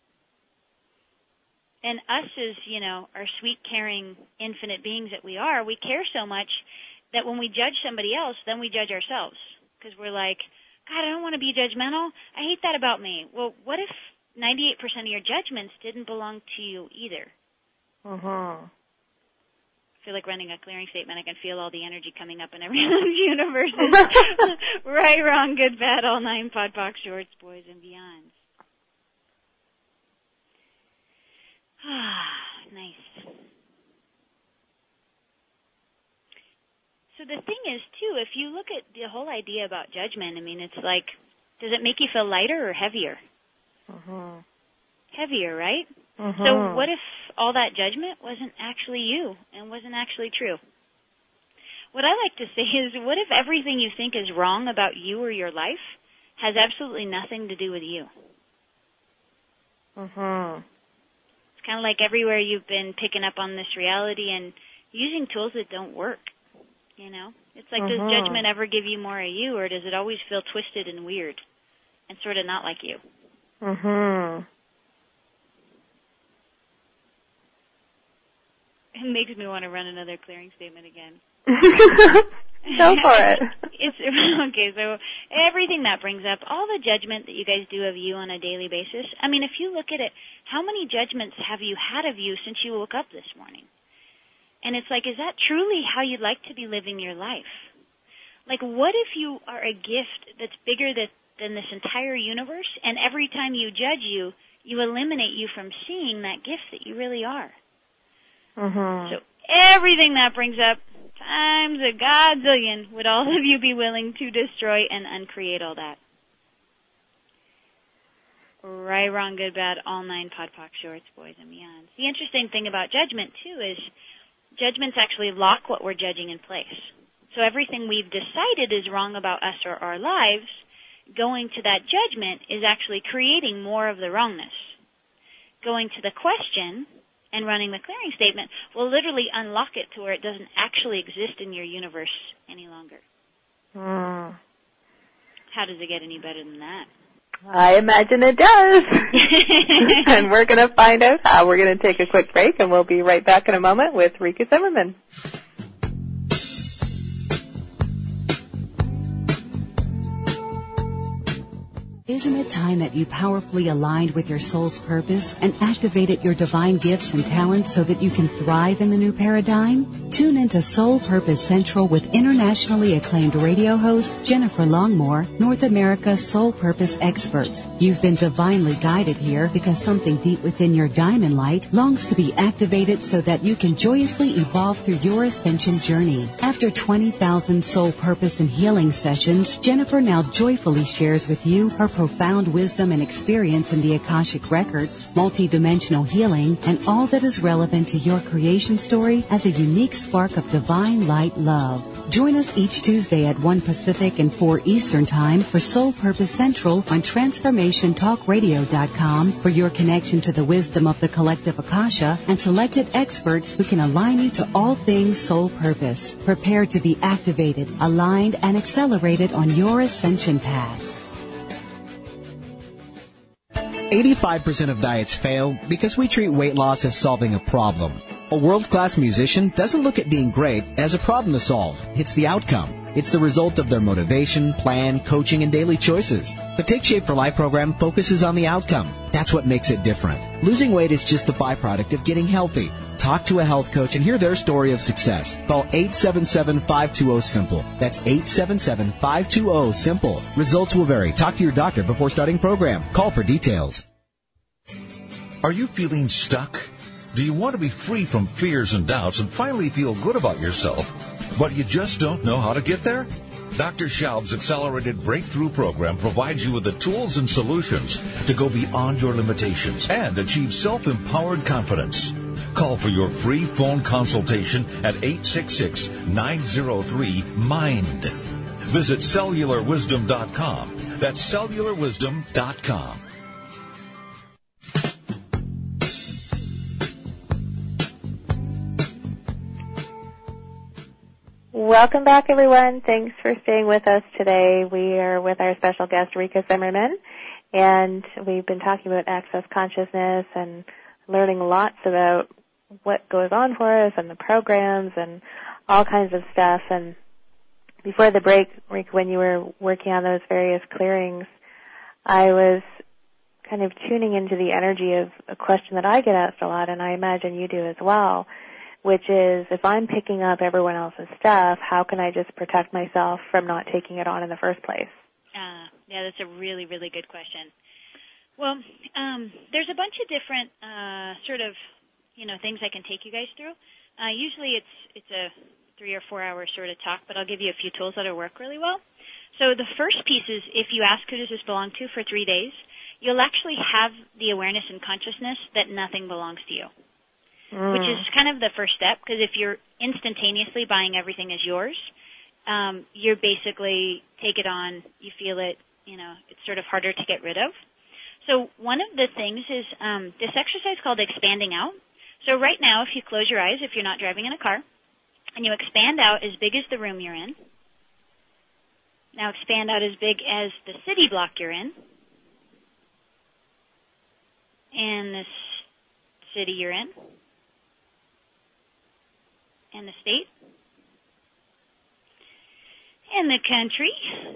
And us as, you know, our sweet, caring, infinite beings that we are, we care so much that when we judge somebody else, then we judge ourselves. Because we're like, God, I don't want to be judgmental. I hate that about me. Well, what if ninety-eight percent of your judgments didn't belong to you either? Mm-hmm. I feel like running a clearing statement. I can feel all the energy coming up in everyone's universes. Right, wrong, good, bad, all nine, pod, poc, shorts, boys, and beyonds. Ah, nice. So the thing is, too, if you look at the whole idea about judgment, I mean, it's like, does it make you feel lighter or heavier? Mm-hmm. Heavier, right? Mm-hmm. So what if all that judgment wasn't actually you and wasn't actually true? What I like to say is, what if everything you think is wrong about you or your life has absolutely nothing to do with you? Mm-hmm. It's kind of like everywhere you've been picking up on this reality and using tools that don't work. You know, it's like, mm-hmm. does judgment ever give you more of you, or does it always feel twisted and weird and sort of not like you? Mm-hmm. It makes me want to run another clearing statement again. Go for it. It's okay. So everything that brings up, all the judgment that you guys do of you on a daily basis. I mean, if you look at it, how many judgments have you had of you since you woke up this morning? And it's like, is that truly how you'd like to be living your life? Like, what if you are a gift that's bigger than, than this entire universe, and every time you judge you, you eliminate you from seeing that gift that you really are? Mm-hmm. So everything that brings up, times a godzillion, would all of you be willing to destroy and uncreate all that? Right, wrong, good, bad, all nine, pod, poc, shorts, boys, and beyonds. The interesting thing about judgment, too, is judgments actually lock what we're judging in place. So everything we've decided is wrong about us or our lives, going to that judgment is actually creating more of the wrongness. Going to the question and running the clearing statement will literally unlock it to where it doesn't actually exist in your universe any longer. Mm. How does it get any better than that? I imagine it does. And we're going to find out how. We're going to take a quick break, and we'll be right back in a moment with Rika Zimmerman. Isn't it time that you powerfully aligned with your soul's purpose and activated your divine gifts and talents so that you can thrive in the new paradigm? Tune into Soul Purpose Central with internationally acclaimed radio host Jennifer Longmore, North America's Soul Purpose expert. You've been divinely guided here because something deep within your diamond light longs to be activated so that you can joyously evolve through your ascension journey. After twenty thousand Soul Purpose and Healing sessions, Jennifer now joyfully shares with you her profound wisdom and experience in the Akashic Records, multidimensional healing, and all that is relevant to your creation story as a unique spark of divine light love. Join us each Tuesday at one Pacific and four Eastern Time for Soul Purpose Central on transformation talk radio dot com for your connection to the wisdom of the collective Akasha and selected experts who can align you to all things soul purpose. Prepare to be activated, aligned, and accelerated on your ascension path. eighty-five percent of diets fail because we treat weight loss as solving a problem. A world-class musician doesn't look at being great as a problem to solve. It's the outcome. It's the result of their motivation, plan, coaching, and daily choices. The Take Shape for Life program focuses on the outcome. That's what makes it different. Losing weight is just the byproduct of getting healthy. talk to a health coach, and hear their story of success. Call eight seven seven, five two zero, SIMPLE. That's eight seven seven, five two zero, SIMPLE. Results will vary. Talk to your doctor before starting program. Call for details. Are you feeling stuck? Do you want to be free from fears and doubts and finally feel good about yourself, but you just don't know how to get there? Doctor Schaub's Accelerated Breakthrough Program provides you with the tools and solutions to go beyond your limitations and achieve self-empowered confidence. Call for your free phone consultation at eight six six, nine zero three, MIND. Visit cellular wisdom dot com. That's cellular wisdom dot com. Welcome back, everyone. Thanks for staying with us today. We are with our special guest, Rika Zimmerman, and we've been talking about access consciousness and learning lots about what goes on for us and the programs and all kinds of stuff. And before the break, Rika, when you were working on those various clearings, I was kind of tuning into the energy of a question that I get asked a lot, and I imagine you do as well, which is, if I'm picking up everyone else's stuff, how can I just protect myself from not taking it on in the first place? Uh, yeah, that's a really, really good question. Well, um, there's a bunch of different uh, sort of, you know, things I can take you guys through. Uh, usually it's it's a three or four hour sort of talk, but I'll give you a few tools that'll work really well. So the first piece is, if you ask who does this belong to for three days, you'll actually have the awareness and consciousness that nothing belongs to you. Mm. Which is kind of the first step, because if you're instantaneously buying everything as yours, um, you're basically take it on, you feel it, you know, it's sort of harder to get rid of. So one of the things is um, this exercise called expanding out. So right now, if you close your eyes, if you're not driving in a car, and you expand out as big as the room you're in. Now expand out as big as the city block you're in, and this city you're in, and the state, and the country.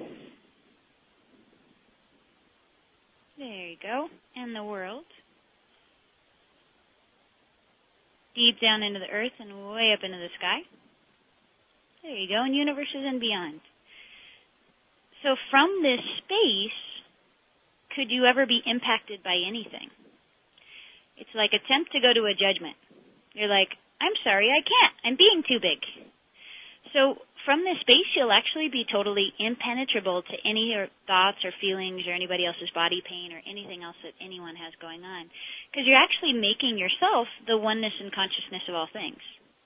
There you go. And the world. Deep down into the earth and way up into the sky. There you go. And universes and beyond. So from this space, could you ever be impacted by anything? It's like attempt to go to a judgment. You're like, I'm sorry, I can't. I'm being too big. So from this space, you'll actually be totally impenetrable to any or thoughts or feelings or anybody else's body pain or anything else that anyone has going on. Because you're actually making yourself the oneness and consciousness of all things.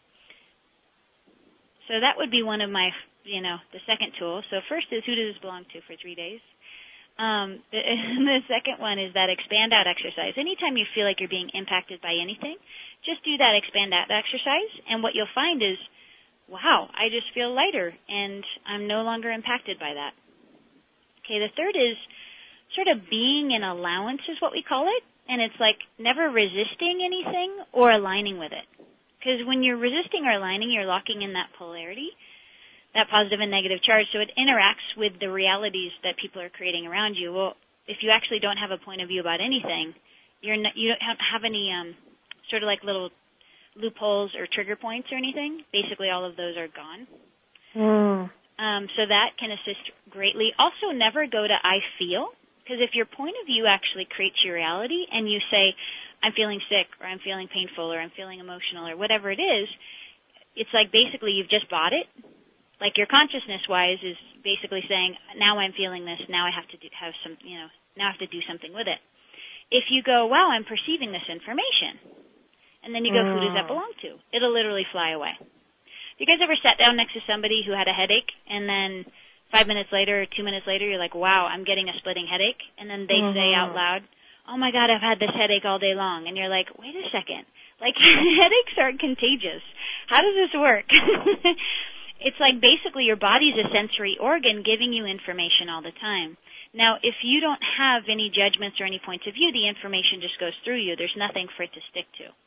So that would be one of my, you know, the second tool. So first is, who does this belong to for three days? Um, the, the second one is that expand out exercise. Anytime you feel like you're being impacted by anything, just do that expand out exercise, and what you'll find is, wow, I just feel lighter, and I'm no longer impacted by that. Okay, the third is sort of being in allowance is what we call it, and it's like never resisting anything or aligning with it. Because when you're resisting or aligning, you're locking in that polarity, that positive and negative charge, so it interacts with the realities that people are creating around you. Well, if you actually don't have a point of view about anything, you're not, you don't have, have any um, sort of like little loopholes or trigger points or anything. Basically, all of those are gone. Mm. Um, so that can assist greatly. Also, never go to I feel, because if your point of view actually creates your reality and you say, I'm feeling sick, or I'm feeling painful, or I'm feeling emotional, or whatever it is, it's like basically you've just bought it. Like your consciousness-wise is basically saying, now I'm feeling this, now I have to do, have some, you know, now I have to do something with it. If you go, wow, I'm perceiving this information, and then you go, mm. who does that belong to? It'll literally fly away. You guys ever sat down next to somebody who had a headache, and then five minutes later or two minutes later, you're like, wow, I'm getting a splitting headache, and then they mm-hmm. say out loud, oh my God, I've had this headache all day long, and you're like, wait a second, like headaches aren't contagious. How does this work? It's like basically your body's a sensory organ giving you information all the time. Now, if you don't have any judgments or any points of view, the information just goes through you. There's nothing for it to stick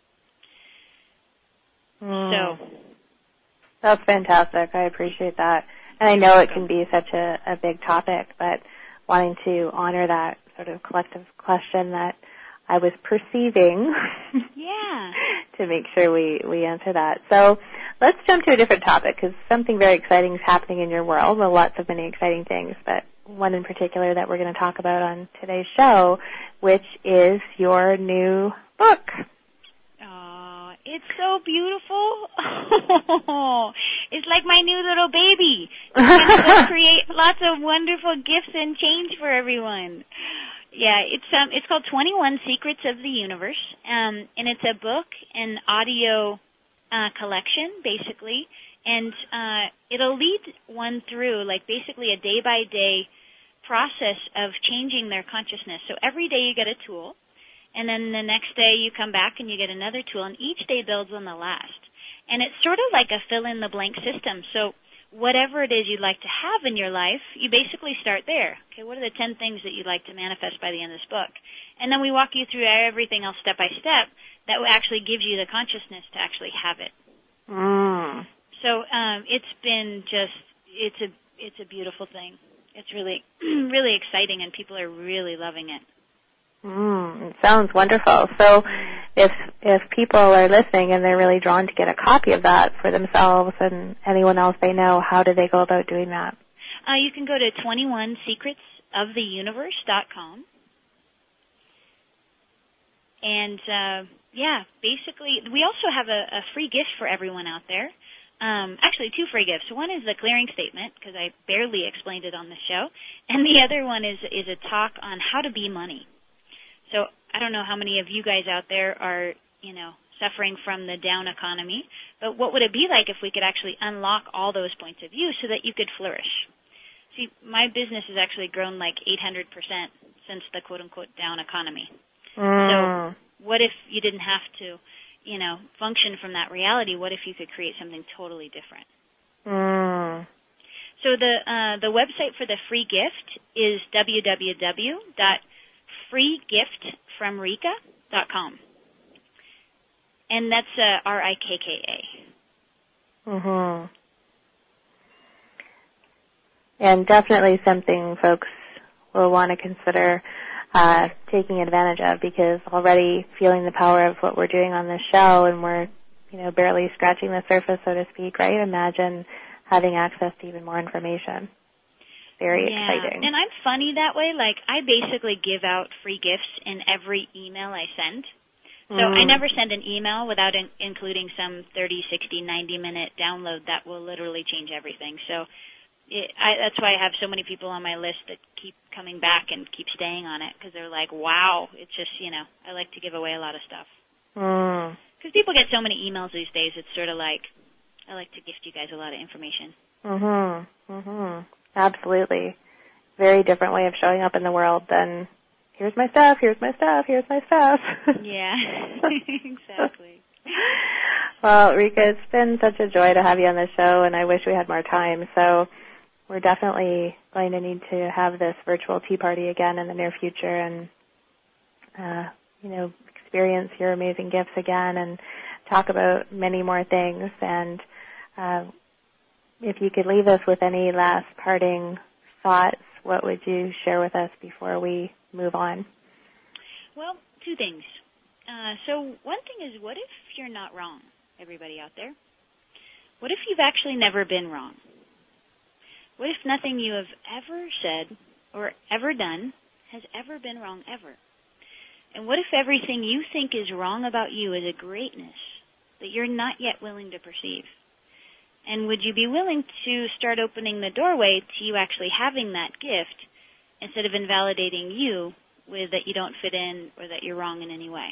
to. Mm. So that's fantastic. I appreciate that. And I know it can be such a, a big topic, but wanting to honor that sort of collective question that I was perceiving yeah. to make sure we, we answer that. So let's jump to a different topic because something very exciting is happening in your world. Well, lots of many exciting things, but one in particular that we're going to talk about on today's show, which is your new book. Oh, it's so beautiful. It's like my new little baby. It's going to create lots of wonderful gifts and change for everyone. Yeah, it's um, it's called twenty-one Secrets of the Universe, um, and it's a book and audio uh, collection, basically, and uh, it'll lead one through, like, basically a day-by-day process of changing their consciousness. So every day you get a tool, and then the next day you come back and you get another tool, and each day builds on the last. And it's sort of like a fill-in-the-blank system. So whatever it is you'd like to have in your life, you basically start there. Okay, what are the ten things that you'd like to manifest by the end of this book? And then we walk you through everything else step by step that will actually give you the consciousness to actually have it. Mm. So um, it's been just, it's a, it's a beautiful thing. It's really, really exciting, and people are really loving it. Mm, it sounds wonderful. So if if people are listening and they're really drawn to get a copy of that for themselves and anyone else they know, how do they go about doing that? Uh, you can go to twenty-one secrets of the universe dot com. And, uh, yeah, basically, we also have a, a free gift for everyone out there. Um, actually, two free gifts. One is the clearing statement, because I barely explained it on the show. And the other one is, is a talk on how to be money. So I don't know how many of you guys out there are, you know, suffering from the down economy, but what would it be like if we could actually unlock all those points of view so that you could flourish? See, my business has actually grown like eight hundred percent since the quote-unquote down economy. Mm. So what if you didn't have to, you know, function from that reality? What if you could create something totally different? Mm. So the uh, the website for the free gift is w w w dot free gift from rika dot com. And that's uh, R I K K A. Mm-hmm. And definitely something folks will want to consider uh, taking advantage of, because already feeling the power of what we're doing on this show, and we're, you know, barely scratching the surface, so to speak, right? Imagine having access to even more information. Very yeah. exciting. And I'm funny that way. Like, I basically give out free gifts in every email I send. So mm. I never send an email without in- including some thirty, sixty, ninety minute download that will literally change everything. So it, I, that's why I have so many people on my list that keep coming back and keep staying on it, because they're like, wow, it's just, you know, I like to give away a lot of stuff. Because mm. people get so many emails these days, it's sort of like, I like to gift you guys a lot of information. Mm-hmm. Mm-hmm. Absolutely. Very different way of showing up in the world than, here's my stuff, here's my stuff, here's my stuff. Yeah, exactly. Well, Rika, it's been such a joy to have you on the show, and I wish we had more time. So we're definitely going to need to have this virtual tea party again in the near future and, uh, you know, experience your amazing gifts again and talk about many more things. And uh, if you could leave us with any last parting thoughts, what would you share with us before we move on? Well, two things. Uh, so one thing is, what if you're not wrong, everybody out there? What if you've actually never been wrong? What if nothing you have ever said or ever done has ever been wrong ever? And what if everything you think is wrong about you is a greatness that you're not yet willing to perceive? And would you be willing to start opening the doorway to you actually having that gift instead of invalidating you with that you don't fit in or that you're wrong in any way?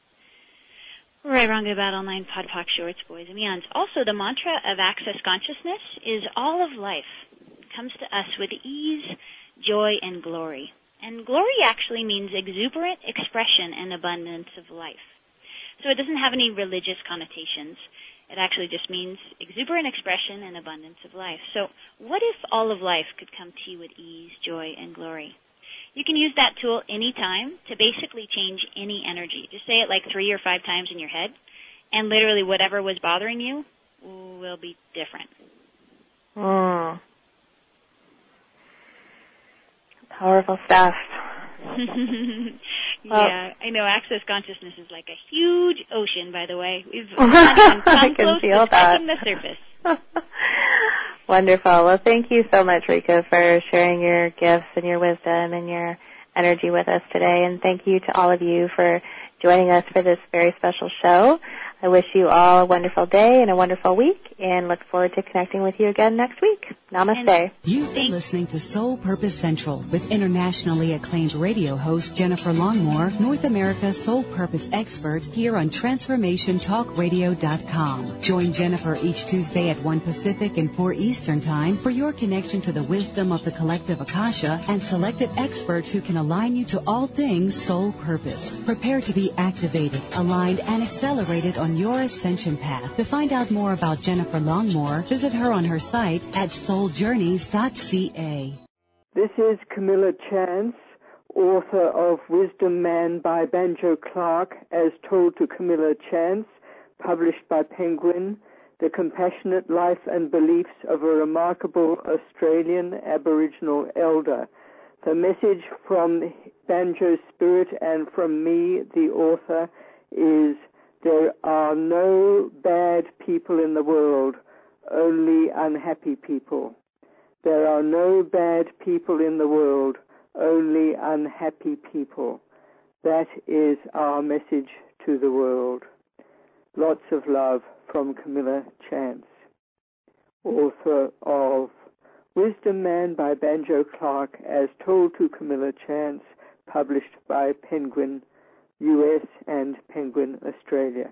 Right, wrong, about online, pod, poc, shorts, boys, and beyonds. Also, the mantra of Access Consciousness is all of life comes to us with ease, joy, and glory. And glory actually means exuberant expression and abundance of life. So it doesn't have any religious connotations. It actually just means exuberant expression and abundance of life. So what if all of life could come to you with ease, joy, and glory? You can use that tool anytime to basically change any energy. Just say it like three or five times in your head, and literally whatever was bothering you will be different. Mm. Powerful stuff. Yeah, I know. Access consciousness is like a huge ocean, by the way. We've not even come I can close feel to that. touching the surface. Wonderful. Well, thank you so much, Rika, for sharing your gifts and your wisdom and your energy with us today. And thank you to all of you for joining us for this very special show. I wish you all a wonderful day and a wonderful week, and look forward to connecting with you again next week. Namaste. You've been listening to Soul Purpose Central with internationally acclaimed radio host Jennifer Longmore, North America's Soul Purpose expert, here on Transformation Talk Radio dot com. Join Jennifer each Tuesday at one Pacific and four Eastern Time for your connection to the wisdom of the collective Akasha and selected experts who can align you to all things soul purpose. Prepare to be activated, aligned, and accelerated on your ascension path. To find out more about Jennifer Longmore, visit her on her site at soul journeys dot c a. This is Camilla Chance, author of Wisdom Man by Banjo Clark, as told to Camilla Chance, published by Penguin, The Compassionate Life and Beliefs of a Remarkable Australian Aboriginal Elder. The message from Banjo Spirit and from me, the author, is: there are no bad people in the world, only unhappy people. There are no bad people in the world, only unhappy people. That is our message to the world. Lots of love from Camilla Chance, author of Wisdom Man by Banjo Clark, as told to Camilla Chance, published by Penguin U S and Penguin Australia.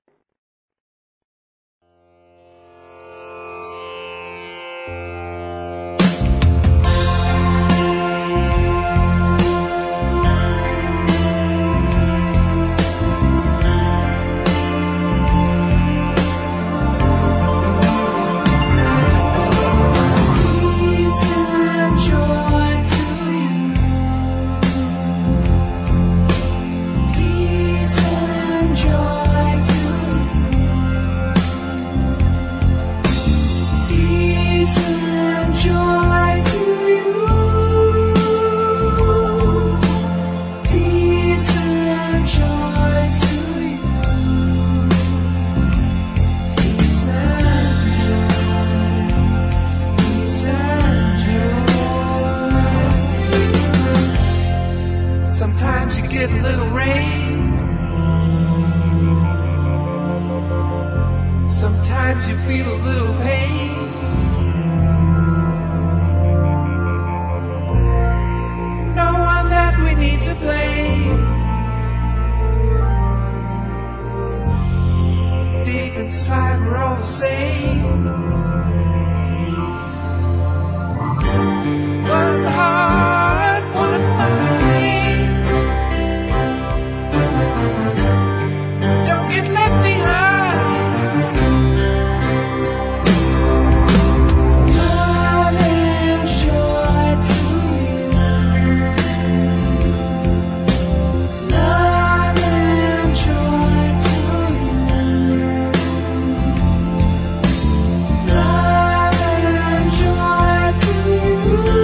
Sometimes you get a little rain. Sometimes you feel a little pain. No one that we need to blame. Deep inside we're all the same. One heart, one mind. Don't get left behind. Love and joy to you. Love and joy to you. Love and joy to you.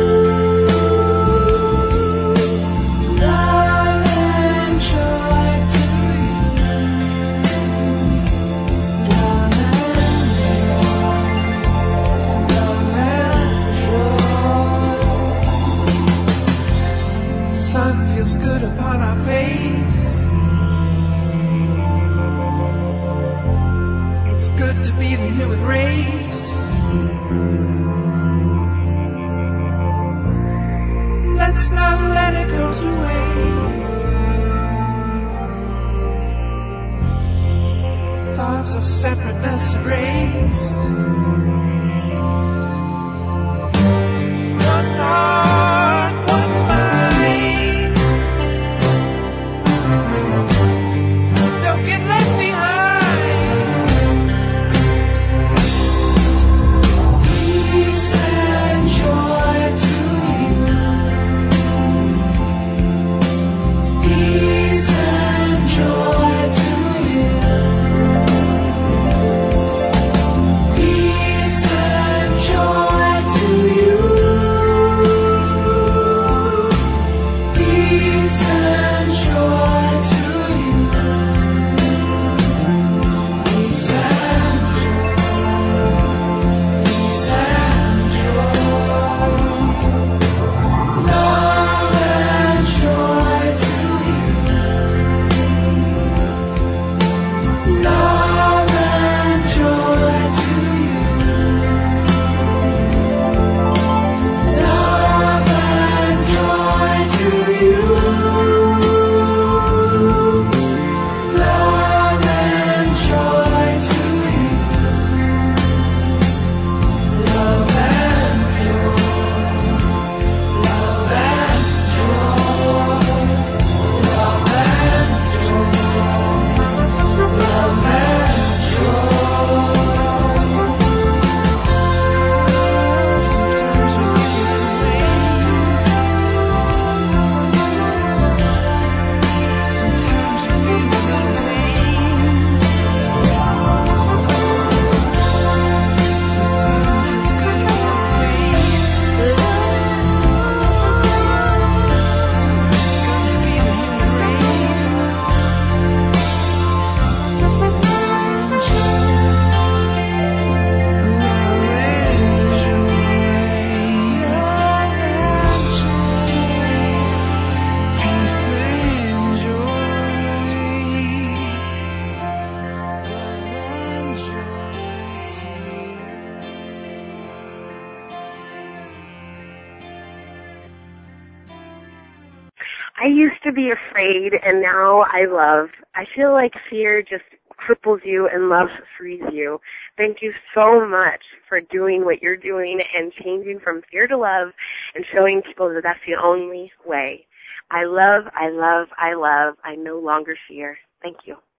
Love and joy to you. Love and joy. Sun feels good upon our face. It's good to be the human race. Let's not let it go to waste. Thoughts of separateness erased. One heart, one mind. Don't get left behind. Peace and joy to you. Peace and joy to you. Peace I used to be afraid, and now I love. I feel like fear just cripples you and love frees you. Thank you so much for doing what you're doing and changing from fear to love and showing people that that's the only way. I love, I love, I love. I no longer fear. Thank you.